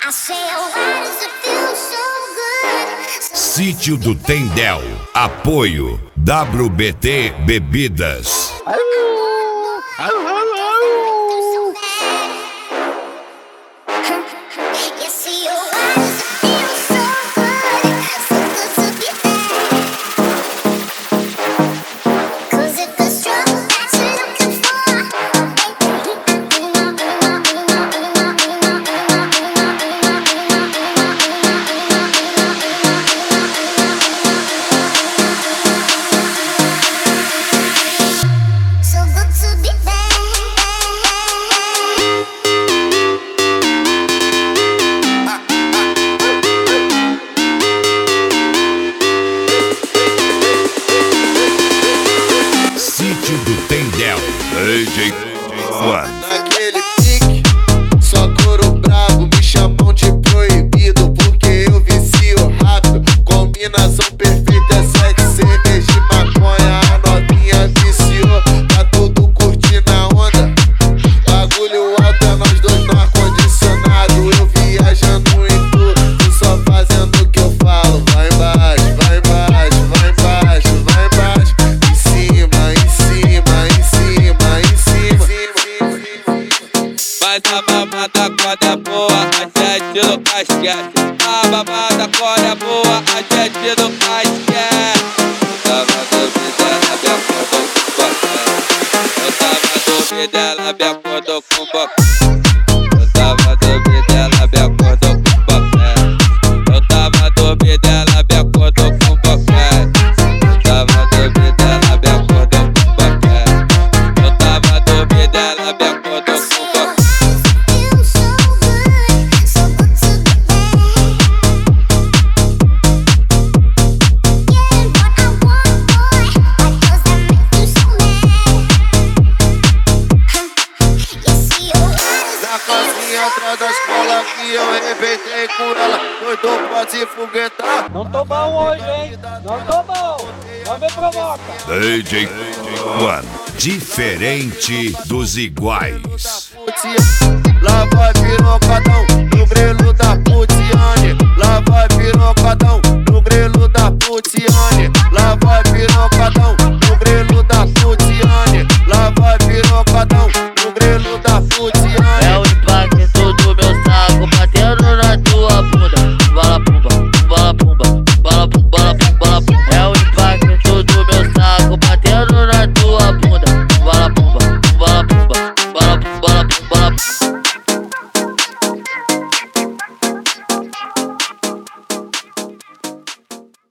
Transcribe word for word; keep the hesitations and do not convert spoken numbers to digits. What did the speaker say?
Sítio do Tendel. Apoio W B T Bebidas. Sítio do Tendel. D J Juan. Naquele pique, só couro brabo, me chamam de proibido porque eu vicio rápido. Combinação perfeita é sexo, cerveja e maconha. A novinha viciou, tá tudo curtindo a onda. Bagulho alto é nós dois no ar-condicionado. Eu viajando em tudo, tu só fazendo o que eu falo. Vai embaixo, vai embaixo, vai embaixo, vai embaixo. Em cima, em cima, em cima, em cima. Faz a mamada quando é boa, a gente no casquete. A mamada quando é boa, a gente no casquete. Eu tava dormindo, ela me acordou com boca. Eu tava dormindo, ela me acordou com boca. Eu tava dormindo, ela me acordou com boca. Eu tava dormindo, ela me acordou com boca. Eu tava dormindo, ela me acordou com boca. Eu tava dormindo, ela me acordou com boca. Na casinha atrás da escola que eu arrebentei com ela. Doido pra se foguetar. Não tô bom hoje, hein? Não tô bom. Não me provoca. D J Juan. Diferente dos iguais. Lá vai virou